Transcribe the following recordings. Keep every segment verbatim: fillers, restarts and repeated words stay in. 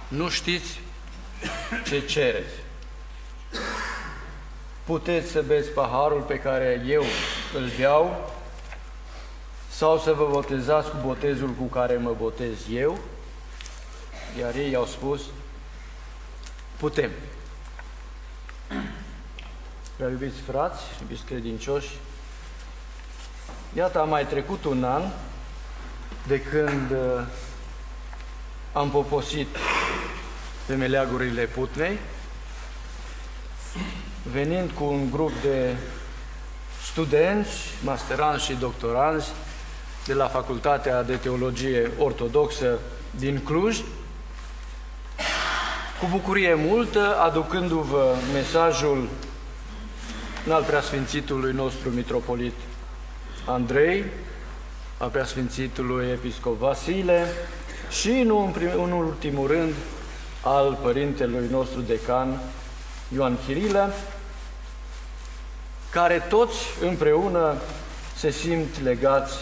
nu știți ce cereți. Puteți să beți paharul pe care eu îl beau sau să vă botezați cu botezul cu care mă botez eu? Iar ei au spus, putem. Prea iubiți frați, iubiți credincioși, iată, a mai trecut un an de când uh, am poposit pe meleagurile Putnei, venind cu un grup de studenți, masteranți și doctoranți de la Facultatea de Teologie Ortodoxă din Cluj, cu bucurie multă, aducându-vă mesajul al Preasfințitului nostru Mitropolit Andrei, a Preasfințitului Episcop Vasile și, nu în, prim, în ultimul rând, al Părintelui nostru Decan Ioan Chirilă, care toți împreună se simt legați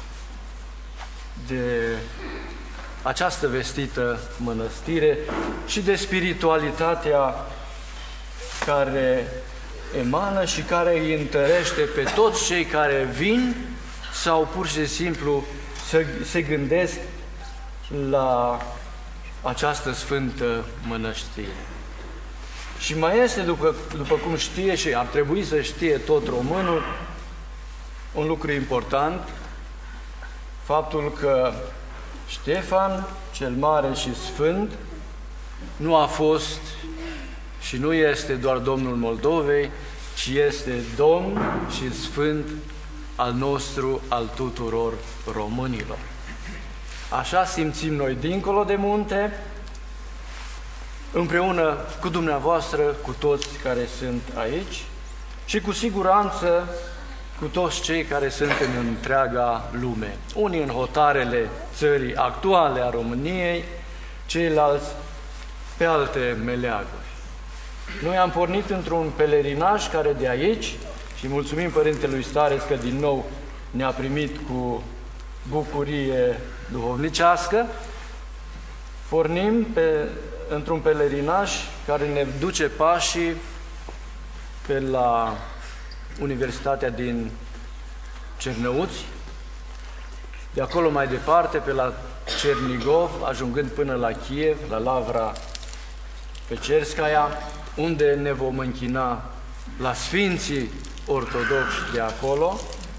de această vestită mănăstire și de spiritualitatea care emană și care îi întărește pe toți cei care vin sau pur și simplu se, se gândesc la această sfântă mănăstire. Și mai este, după, după cum știe și ar trebui să știe tot românul, un lucru important, faptul că Ștefan, cel mare și sfânt, nu a fost și nu este doar Domnul Moldovei, ci este Domn și Sfânt al nostru, al tuturor românilor. Așa simțim noi dincolo de munte, împreună cu dumneavoastră, cu toți care sunt aici și cu siguranță cu toți cei care sunt în întreaga lume. Unii în hotarele țării actuale a României, ceilalți pe alte meleaguri. Noi am pornit într-un pelerinaj care de aici, și mulțumim Părintelui Stareț că din nou ne-a primit cu bucurie duhovnicească, pornim pe, într-un pelerinaj care ne duce pașii pe la Universitatea din Cernăuți, de acolo mai departe pe la Cernigov, ajungând până la Kiev, la Lavra Pecerskaya, unde ne vom închina la Sfinții Ortodoxi de acolo,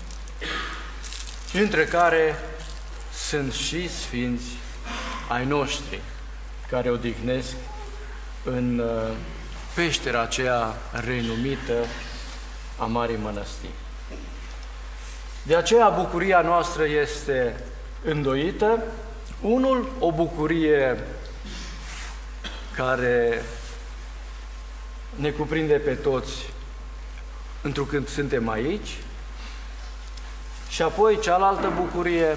între care sunt și Sfinți ai noștri, care odihnesc în peștera aceea renumită a Marii Mănăstiri. De aceea bucuria noastră este îndoită. Unul, o bucurie care ne cuprinde pe toți întrucât suntem aici, și apoi cealaltă bucurie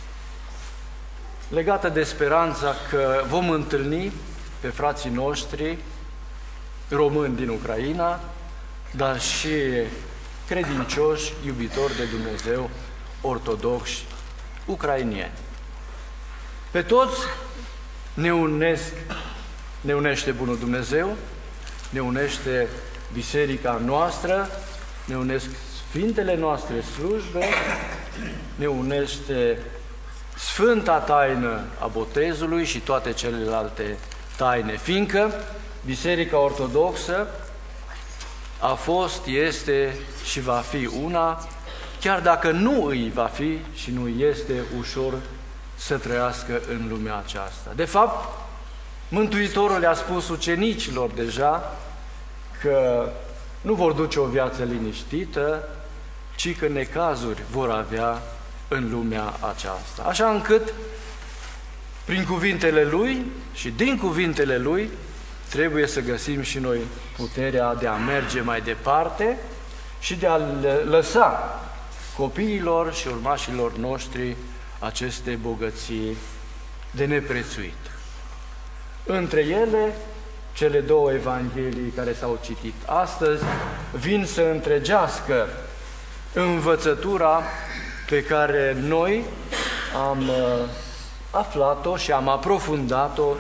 legată de speranța că vom întâlni pe frații noștri români din Ucraina, dar și credincioși, iubitori de Dumnezeu, ortodoxi, ucrainieni. Pe toți ne unesc, ne unește Bunul Dumnezeu, ne unește biserica noastră, ne unesc sfintele noastre slujbe, ne unește Sfânta Taină a botezului și toate celelalte taine, fiindcă Biserica Ortodoxă a fost, este și va fi una, chiar dacă nu îi va fi și nu este ușor să trăiască în lumea aceasta. De fapt, Mântuitorul le-a spus ucenicilor deja că nu vor duce o viață liniștită, ci că necazuri vor avea în lumea aceasta. Așa încât, prin cuvintele Lui și din cuvintele Lui, trebuie să găsim și noi puterea de a merge mai departe și de a lăsa copiilor și urmașilor noștri aceste bogății de neprețuit. Între ele, cele două evanghelii care s-au citit astăzi vin să întregească învățătura pe care noi am aflat-o și am aprofundat-o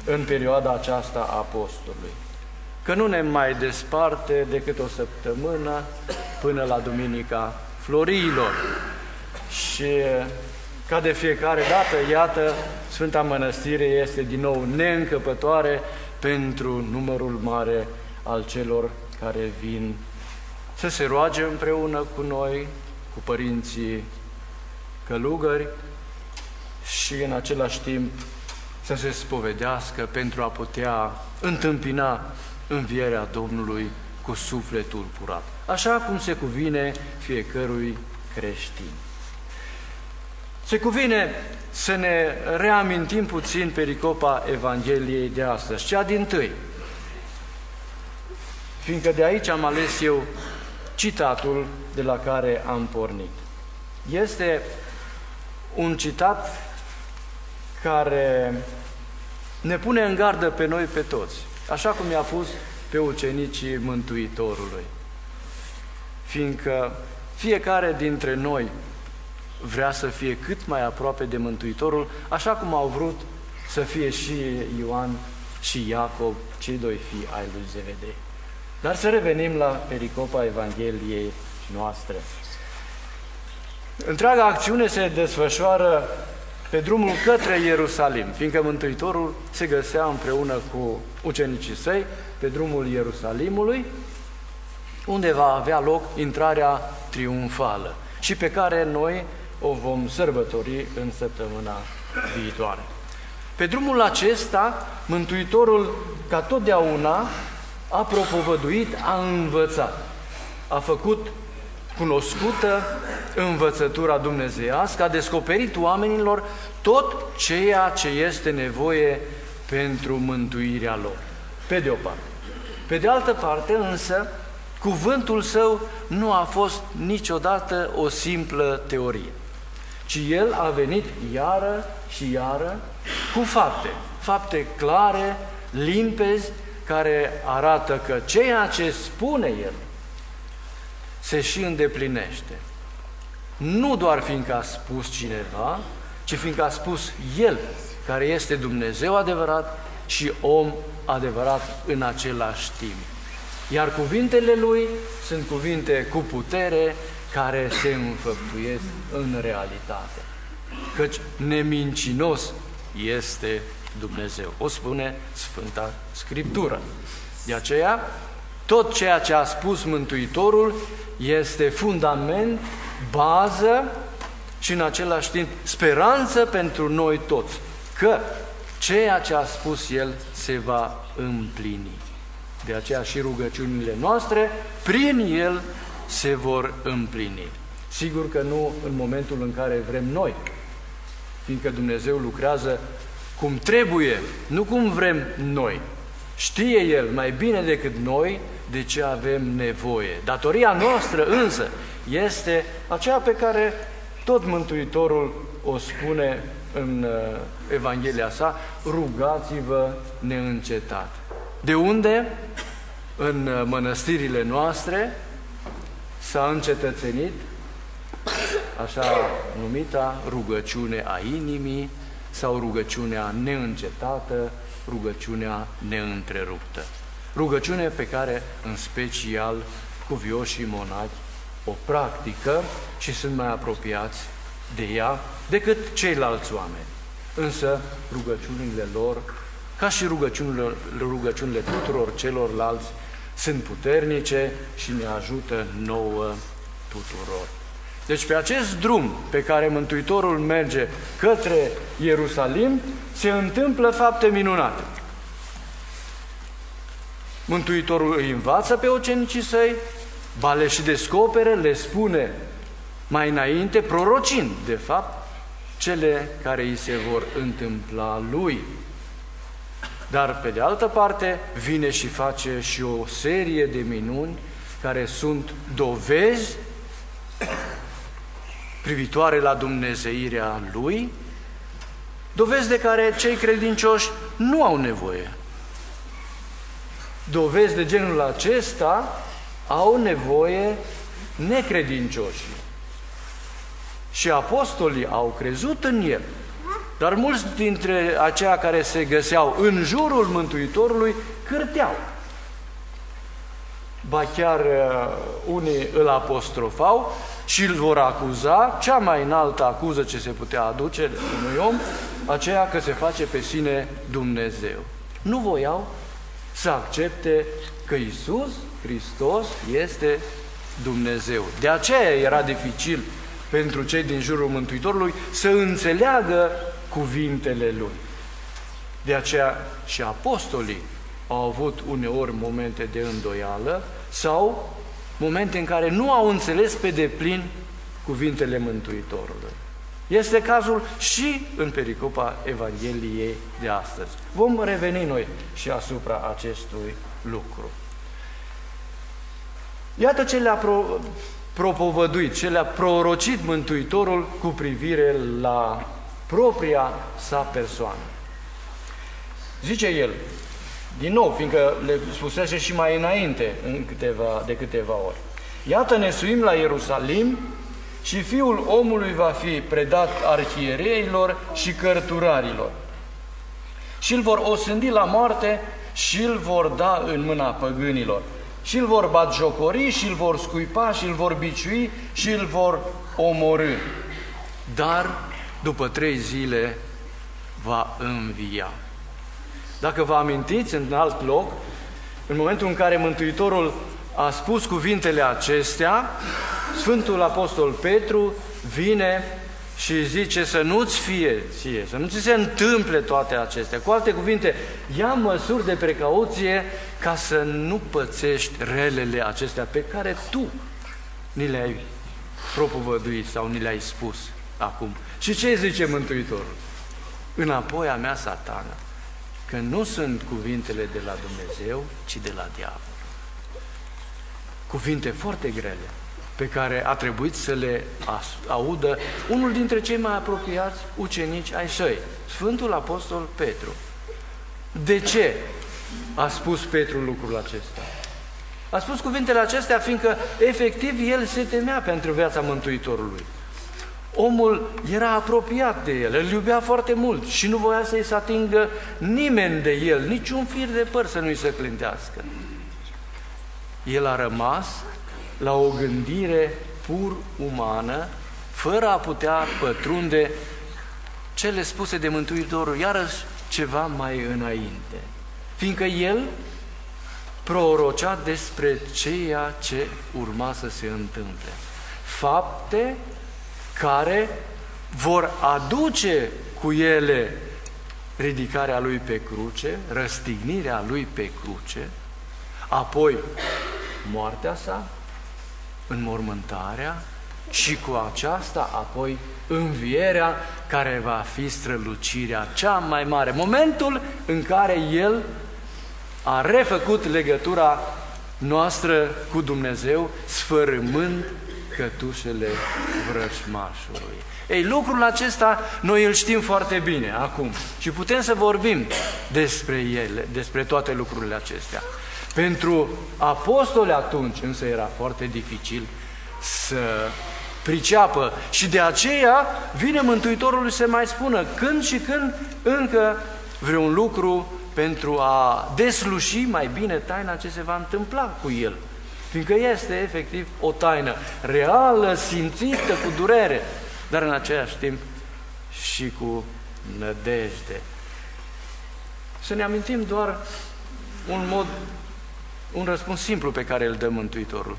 în perioada aceasta a postului. Că nu ne mai desparte decât o săptămână până la Duminica Florilor. Și ca de fiecare dată, iată, Sfânta Mănăstire este din nou neîncăpătoare pentru numărul mare al celor care vin să se roage împreună cu noi, cu părinții călugări și în același timp să se spovedească pentru a putea întâmpina învierea Domnului cu sufletul curat, așa cum se cuvine fiecărui creștin. Se cuvine să ne reamintim puțin pericopa Evangheliei de astăzi, cea dintâi, fiindcă de aici am ales eu citatul de la care am pornit. Este un citat care ne pune în gardă pe noi pe toți, așa cum i-a pus pe ucenicii Mântuitorului. Fiindcă fiecare dintre noi vrea să fie cât mai aproape de Mântuitorul, așa cum au vrut să fie și Ioan și Iacov, cei doi fii ai lui Zebedei. Dar să revenim la pericopa Evangheliei noastre. Întreaga acțiune se desfășoară pe drumul către Ierusalim, fiindcă Mântuitorul se găsea împreună cu ucenicii săi pe drumul Ierusalimului, unde va avea loc intrarea triumfală și pe care noi o vom sărbători în săptămâna viitoare. Pe drumul acesta, Mântuitorul, ca totdeauna, a propovăduit, a învățat, a făcut cunoscută învățătura dumnezeiască, a descoperit oamenilor tot ceea ce este nevoie pentru mântuirea lor, pe de o parte. Pe de altă parte, însă, cuvântul său nu a fost niciodată o simplă teorie, ci el a venit iară și iară cu fapte, fapte clare, limpezi, care arată că ceea ce spune el se și îndeplinește. Nu doar fiindcă a spus cineva, ci fiindcă a spus el, care este Dumnezeu adevărat și om adevărat în același timp. Iar cuvintele lui sunt cuvinte cu putere care se înfăptuiesc în realitate. Căci nemincinos este Dumnezeu. O spune Sfânta Scriptură. De aceea, tot ceea ce a spus Mântuitorul este fundament, bază și în același timp speranță pentru noi toți, că ceea ce a spus El se va împlini. De aceea și rugăciunile noastre, prin El, se vor împlini. Sigur că nu în momentul în care vrem noi, fiindcă Dumnezeu lucrează cum trebuie, nu cum vrem noi. Știe El mai bine decât noi de ce avem nevoie. Datoria noastră însă este aceea pe care tot Mântuitorul o spune în Evanghelia sa: rugați-vă neîncetat. De unde în mănăstirile noastre s-a încetățenit așa numita rugăciune a inimii sau rugăciunea neîncetată, rugăciunea neîntreruptă. Rugăciune pe care, în special, cuvioșii monachi o practică și sunt mai apropiați de ea decât ceilalți oameni. Însă, rugăciunile lor, ca și rugăciunile, rugăciunile tuturor celorlalți, sunt puternice și ne ajută nouă tuturor. Deci pe acest drum pe care Mântuitorul merge către Ierusalim, se întâmplă fapte minunate. Mântuitorul îi învață pe ucenicii săi, ba le și descoperă, le spune mai înainte, prorocind, de fapt, cele care îi se vor întâmpla lui. Dar, pe de altă parte, vine și face și o serie de minuni care sunt dovezi privitoare la dumnezeirea lui, dovezi de care cei credincioși nu au nevoie. Dovezi de genul acesta au nevoie necredincioșii. Și apostolii au crezut în el, Dar mulți dintre aceia care se găseau în jurul Mântuitorului cârteau. Ba chiar unii îl apostrofau și îl vor acuza, cea mai înaltă acuză ce se putea aduce unui om, aceea că se face pe sine Dumnezeu. Nu voiau să accepte că Iisus Hristos este Dumnezeu. De aceea era dificil pentru cei din jurul Mântuitorului să înțeleagă cuvintele Lui. De aceea și apostolii au avut uneori momente de îndoială sau momente în care nu au înțeles pe deplin cuvintele Mântuitorului. Este cazul și în pericopa Evangheliei de astăzi. Vom reveni noi și asupra acestui lucru. Iată ce le-a pro, propovăduit, ce le-a prorocit Mântuitorul cu privire la propria sa persoană. Zice el, din nou, fiindcă le spusese și mai înainte în câteva, de câteva ori. Iată, ne suim la Ierusalim și Fiul omului va fi predat arhiereilor și cărturarilor. Și îl vor osândi la moarte și îl vor da în mâna păgânilor. Și îl vor batjocori și îl vor scuipa și îl vor biciui și îl vor omorî. Dar după trei zile va învia. Dacă vă amintiți, în alt loc, în momentul în care Mântuitorul a spus cuvintele acestea, Sfântul Apostol Petru vine și zice să nu-ți fie ție, să nu ți se întâmple toate acestea. Cu alte cuvinte, ia măsuri de precauție ca să nu pățești relele acestea pe care tu ni le-ai propovăduit sau ni le-ai spus acum. Și ce zice Mântuitorul? Înapoi a mea, Satana, că nu sunt cuvintele de la Dumnezeu, ci de la diavol. Cuvinte foarte grele, pe care a trebuit să le audă unul dintre cei mai apropiați ucenici ai săi, Sfântul Apostol Petru. De ce a spus Petru lucrul acesta? A spus cuvintele acestea fiindcă efectiv el se temea pentru viața Mântuitorului. Omul era apropiat de el, îl iubea foarte mult și nu voia să-i se atingă nimeni de el, niciun fir de păr să nu-i se clintească. El a rămas la o gândire pur umană, fără a putea pătrunde cele spuse de Mântuitorul, iarăși ceva mai înainte. Fiindcă el prorocea despre ceea ce urma să se întâmple. Fapte care vor aduce cu ele ridicarea lui pe cruce, răstignirea lui pe cruce, apoi moartea sa, înmormântarea și cu aceasta apoi învierea care va fi strălucirea cea mai mare. Momentul în care El a refăcut legătura noastră cu Dumnezeu, sfărâmând cătușele vrăjmașului. Ei, lucrul acesta noi îl știm foarte bine acum și putem să vorbim despre ele, despre toate lucrurile acestea. Pentru apostoli atunci însă era foarte dificil să priceapă și de aceea vine Mântuitorul să mai spună când și când încă vreun lucru pentru a desluși mai bine taina ce se va întâmpla cu el. Fiindcă este efectiv o taină reală, simțită cu durere, dar în același timp și cu nădejde. Să ne amintim doar un mod, un răspuns simplu pe care îl dă Mântuitorul.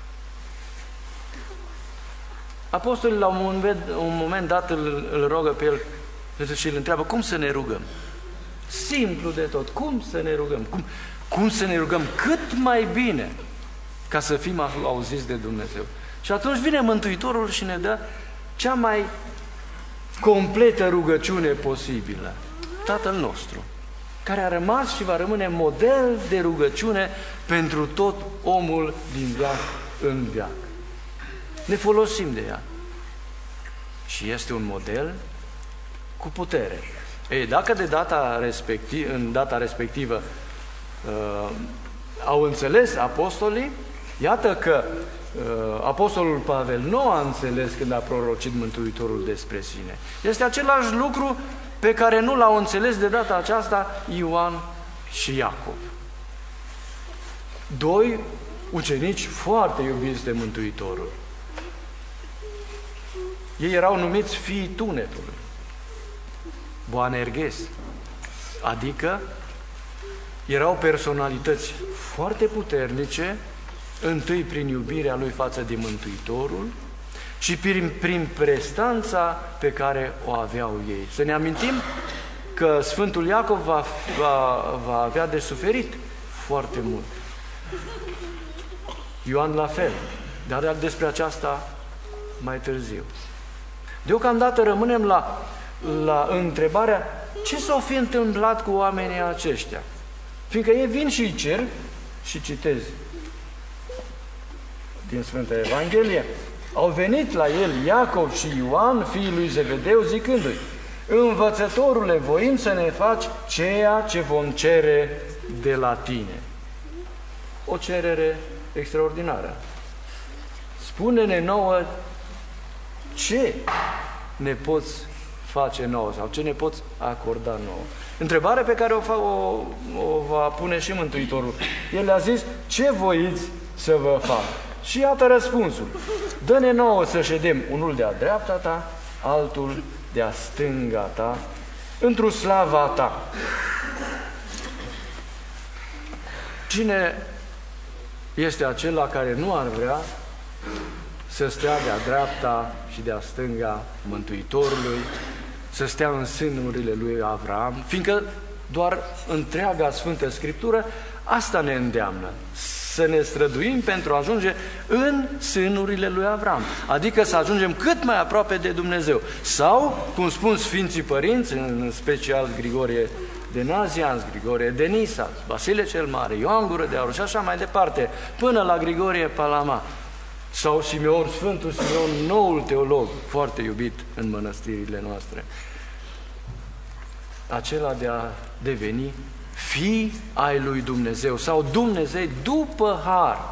Apostolii la un moment, un moment dat îl, îl rogă pe el și îl întreabă cum să ne rugăm. Simplu de tot. Cum să ne rugăm? Cum, cum să ne rugăm cât mai bine ca să fim auziți de Dumnezeu. Și atunci vine Mântuitorul și ne dă cea mai completă rugăciune posibilă. Tatăl nostru, care a rămas și va rămâne model de rugăciune pentru tot omul din veac în veac. Ne folosim de ea. Și este un model cu putere. Ei, dacă de data respectiv, în data respectivă uh, au înțeles apostolii, iată că uh, apostolul Pavel nu a înțeles când a prorocit Mântuitorul despre sine. Este același lucru pe care nu l-au înțeles de data aceasta Ioan și Iacov. Doi ucenici foarte iubiți de Mântuitorul. Ei erau numiți fiii tunetului, Boanerges, adică erau personalități foarte puternice, întâi prin iubirea lui față de Mântuitorul și prin, prin prestanța pe care o aveau ei. Să ne amintim că Sfântul Iacov va, va, va avea de suferit foarte mult. Ioan la fel, dar despre aceasta mai târziu. Deocamdată rămânem la, la întrebarea ce s-o fi întâmplat cu oamenii aceștia. Fiindcă ei vin și îi cer, și citez din Sfânta Evanghelie, au venit la el Iacov și Ioan, fiii lui Zebedeu, zicându-i: Învățătorule, voim să ne faci ceea ce vom cere de la tine. O cerere extraordinară. Spune-ne nouă ce ne poți face nouă sau ce ne poți acorda nouă. Întrebare pe care o, fa, o, o va pune și Mântuitorul. El a zis: ce voiți să vă fac? Și iată răspunsul. Dă-ne nouă să ședem, unul de-a dreapta ta, altul de-a stânga ta, într-o slava ta. Cine este acela care nu ar vrea să stea de-a dreapta și de-a stânga Mântuitorului, să stea în sânurile lui Avram, fiindcă doar întreaga Sfântă Scriptură asta ne îndeamnă, să ne străduim pentru a ajunge în sânurile lui Avram, adică să ajungem cât mai aproape de Dumnezeu. Sau, cum spun Sfinții Părinți, în special Grigorie de Nazianz, Grigorie de Nisa, Vasile cel Mare, Ioan Gură de Aur și așa mai departe, până la Grigorie Palama, sau Simeon, Sfântul Simeon, noul teolog, foarte iubit în mănăstirile noastre, acela de a deveni fii ai lui Dumnezeu sau Dumnezeu după har.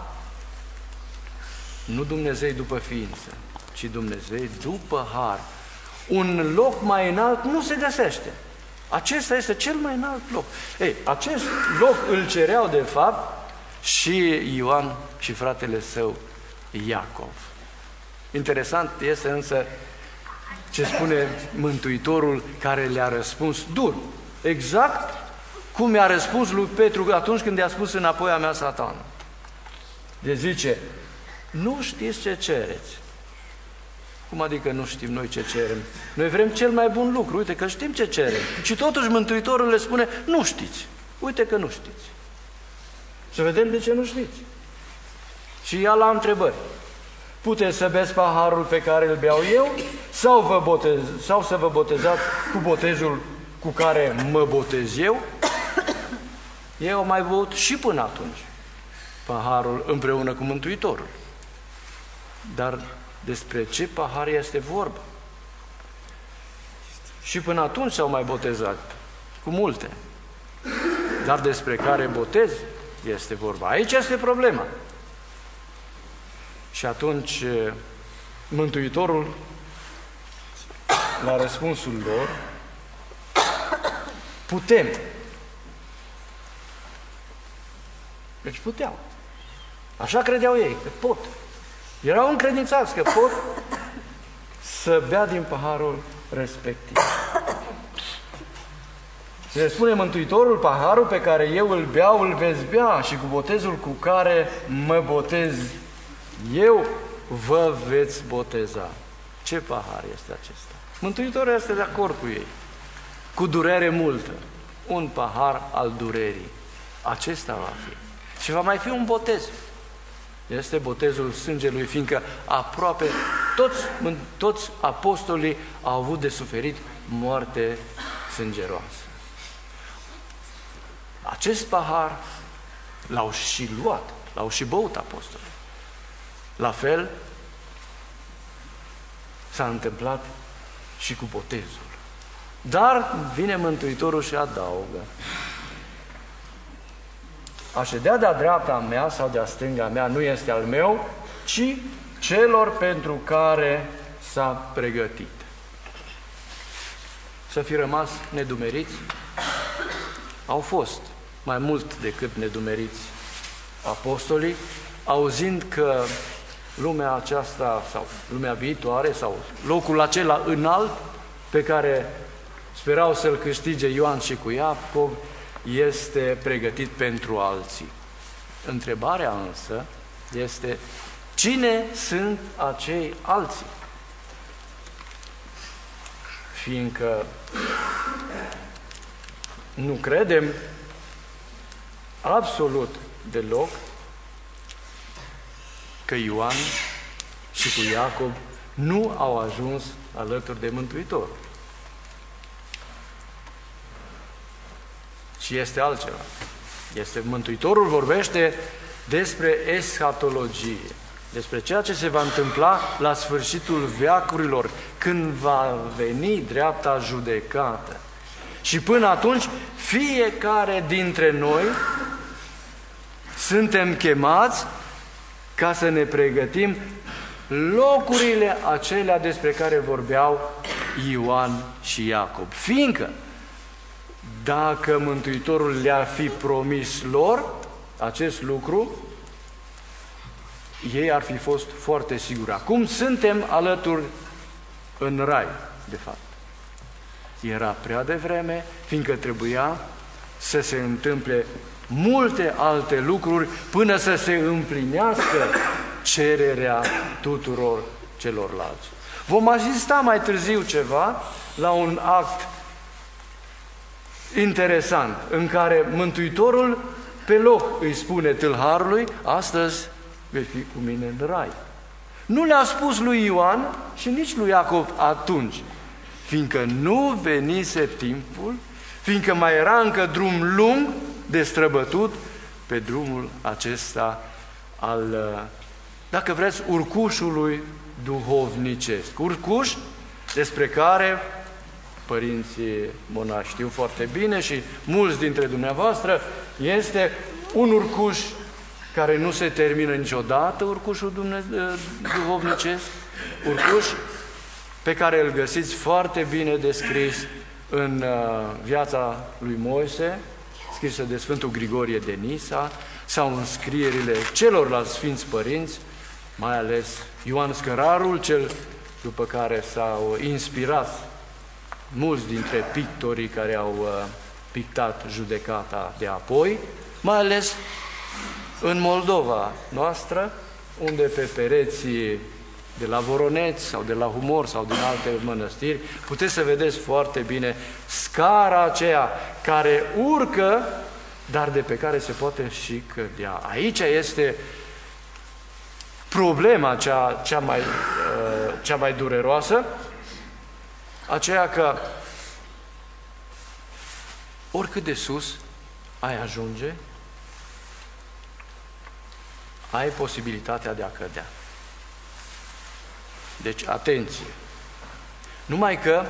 Nu Dumnezeu după ființă, ci Dumnezeu după har. Un loc mai înalt nu se găsește. Acesta este cel mai înalt loc. Ei, acest loc îl cereau de fapt și Ioan și fratele său Iacov. Interesant este însă ce spune Mântuitorul, care le-a răspuns dur, exact cum i-a răspuns lui Petru atunci când i-a spus: înapoi a mea, Satan. De zice: nu știți ce cereți. Cum adică nu știm noi ce cerem? Noi vrem cel mai bun lucru, uite că știm ce cerem. Și totuși Mântuitorul le spune: nu știți, uite că nu știți. Să vedem de ce nu știți. Și ia la întrebări: puteți să beți paharul pe care îl beau eu sau, vă botez, sau să vă botezați cu botezul cu care mă botez eu? Ei au mai băut și până atunci paharul împreună cu Mântuitorul. Dar despre ce pahar este vorba? Și până atunci s-au mai botezat cu multe. Dar despre care botez este vorba? Aici este problema. Și atunci Mântuitorul, la răspunsul lor: putem. Deci puteau. Așa credeau ei, că pot. Erau încredințați că pot să bea din paharul respectiv. Se spune Mântuitorul: paharul pe care eu îl beau, îl veți bea, și cu botezul cu care mă botez eu, vă veți boteza. Ce pahar este acesta? Mântuitorul este de acord cu ei. Cu durere multă. Un pahar al durerii. Acesta va fi. Și va mai fi un botez. Este botezul sângelui, fiindcă aproape toți, toți apostolii au avut de suferit moarte sângeroasă. Acest pahar l-au și luat, l-au și băut apostolii. La fel s-a întâmplat și cu botezul. Dar vine Mântuitorul și adaugă: a ședea de-a dreapta mea sau de-a stânga mea nu este al meu, ci celor pentru care s-a pregătit. să fi rămas nedumeriți? Au fost mai mult decât nedumeriți apostolii, auzind că lumea aceasta sau lumea viitoare sau locul acela înalt pe care sperau să-l câștige Ioan și cu Iacov este pregătit pentru alții. Întrebarea însă este: cine sunt acei alții? Fiindcă nu credem absolut deloc că Ioan și cu Iacov nu au ajuns alături de Mântuitor. Și este altceva. Este Mântuitorul vorbește despre eschatologie, despre ceea ce se va întâmpla la sfârșitul veacurilor, când va veni dreapta judecată. Și până atunci, fiecare dintre noi suntem chemați ca să ne pregătim locurile acelea despre care vorbeau Ioan și Iacov. Fiindcă dacă Mântuitorul le-ar fi promis lor acest lucru, ei ar fi fost foarte siguri. Acum suntem alături în rai, de fapt. Era prea devreme, fiindcă trebuia să se întâmple multe alte lucruri până să se împlinească cererea tuturor celorlalți. Vom asista mai târziu ceva la un act interesant în care Mântuitorul pe loc îi spune tâlharului: astăzi vei fi cu mine în rai. Nu le-a spus lui Ioan și nici lui Iacov atunci, fiindcă nu venise timpul, fiindcă mai era încă drum lung de străbătut pe drumul acesta al, dacă vreți, urcușului duhovnicesc. Urcuș despre care părinții monași știu foarte bine și mulți dintre dumneavoastră, este un urcuș care nu se termină niciodată, urcușul Dumne- duhovnicesc, urcuș pe care îl găsiți foarte bine descris în uh, viața lui Moise, scrisă de Sfântul Grigorie de Nisa, sau în scrierile celorlalți Sfinți Părinți, mai ales Ioan Scărarul, cel după care s-au inspirat mulți dintre pictorii care au uh, pictat judecata de apoi, mai ales în Moldova noastră, unde pe pereții de la Voroneț sau de la Humor sau din alte mănăstiri, puteți să vedeți foarte bine scara aceea care urcă, dar de pe care se poate și cădea. Aici este problema cea, cea, mai, uh, cea mai dureroasă, aceea că oricât de sus ai ajunge, ai posibilitatea de a cădea. Deci, atenție! Numai că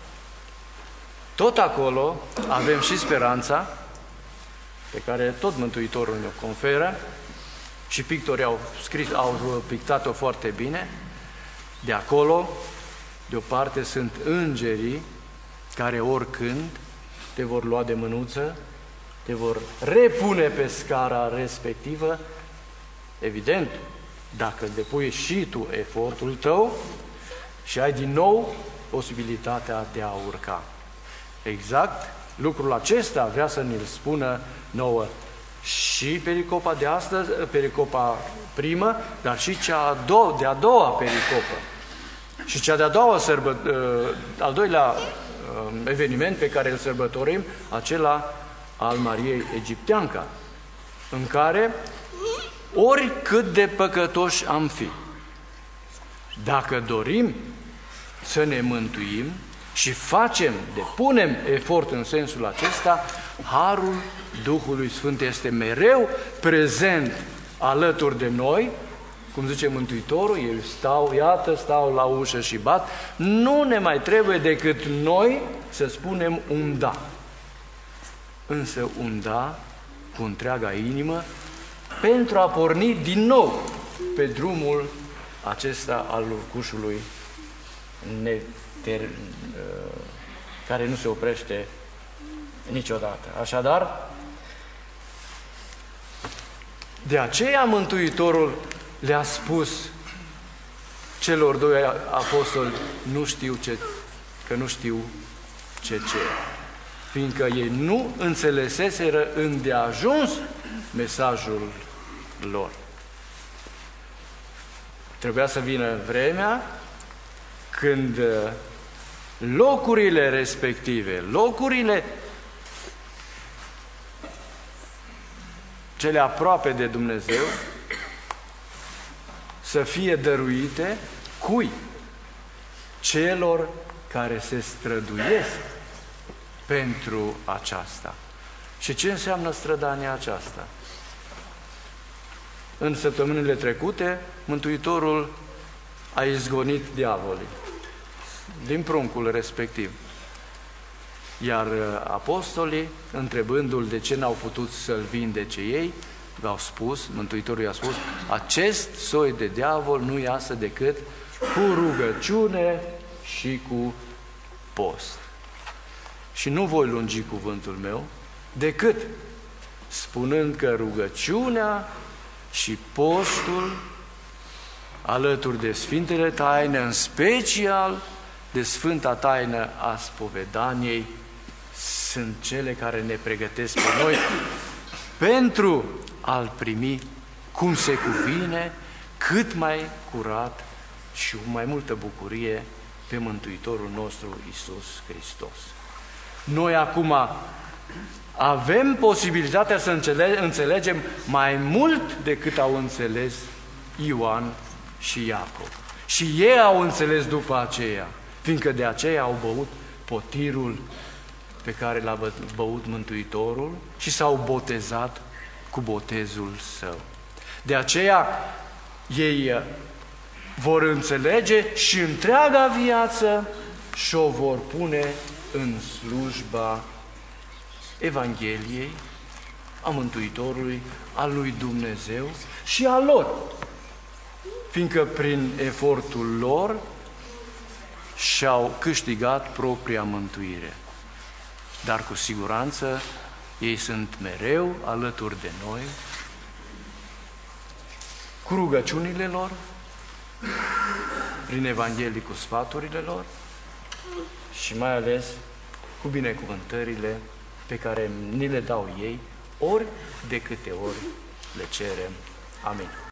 tot acolo avem și speranța pe care tot Mântuitorul ne-o conferă și pictorii au scris, au pictat-o foarte bine. De acolo, de o parte, sunt îngerii care oricând te vor lua de mânuță, te vor repune pe scara respectivă, evident, dacă depui și tu efortul tău și ai din nou posibilitatea de a urca. Exact lucrul acesta vrea să ne-l spună nouă și pericopa de astăzi, pericopa primă, dar și cea a doua, de-a doua pericopă. Și cea de-a doua sărbă, al doilea eveniment pe care îl sărbătorim, acela al Mariei Egipteanca, în care oricât de păcătoși am fi, dacă dorim să ne mântuim și facem, depunem efort în sensul acesta, harul Duhului Sfânt este mereu prezent alături de noi, cum zice Mântuitorul, eu stau, iată, stau la ușă și bat, nu ne mai trebuie decât noi să spunem un da. Însă un da cu întreaga inimă, pentru a porni din nou pe drumul acesta al urcușului neter, care nu se oprește niciodată. Așadar, de aceea Mântuitorul le-a spus celor doi apostoli, nu știu ce, că nu știu ce cer, fiindcă ei nu înțeleseseră îndeajuns mesajul lor. Trebuia să vină vremea când locurile respective, locurile cele aproape de Dumnezeu, să fie dăruite cui? Celor care se străduiesc pentru aceasta. Și ce înseamnă strădania aceasta? În săptămânile trecute, Mântuitorul a izgonit diavolii din pruncul respectiv. Iar apostolii, întrebându-l de ce n-au putut să-l vindece ei, v-au spus, Mântuitorul i-a spus, acest soi de diavol nu iasă decât cu rugăciune și cu post. Și nu voi lungi cuvântul meu, decât spunând că rugăciunea și postul, alături de Sfintele Taine, în special de Sfânta Taină a spovedaniei, sunt cele care ne pregătesc pe noi pentru a-L primi cum se cuvine, cât mai curat și cu mai multă bucurie pe Mântuitorul nostru Iisus Hristos. Noi acum avem posibilitatea să înțelegem mai mult decât au înțeles Ioan și Iacov. Și ei au înțeles după aceea, fiindcă de aceea au băut potirul pe care l-a băut Mântuitorul și s-au botezat cu botezul său. De aceea ei vor înțelege și întreaga viață și o vor pune în slujba Evangheliei, a Mântuitorului, a lui Dumnezeu și a lor, fiindcă prin efortul lor și-au câștigat propria mântuire. Dar cu siguranță ei sunt mereu alături de noi, cu rugăciunile lor, prin Evanghelii, cu sfaturile lor și mai ales cu binecuvântările pe care ni le dau ei, ori de câte ori le cerem. Amin.